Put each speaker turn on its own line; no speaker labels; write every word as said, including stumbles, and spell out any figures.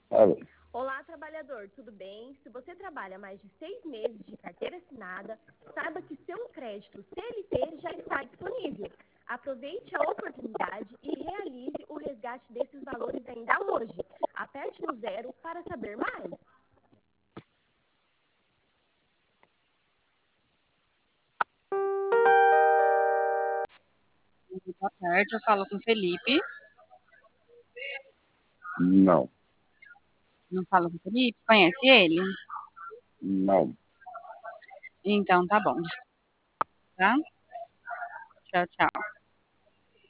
Alô.
Olá, trabalhador, tudo bem? Se você trabalha mais de seis meses de carteira assinada, saiba que seu crédito C L T já está disponível. Aproveite a oportunidade e realize o resgate desses valores ainda hoje. Aperte no zero para saber mais.
Boa tarde, eu falo com o Felipe.
Não,
Não falo com o Felipe? Conhece ele?
não.
Então tá bom. Tá? Tchau, tchau.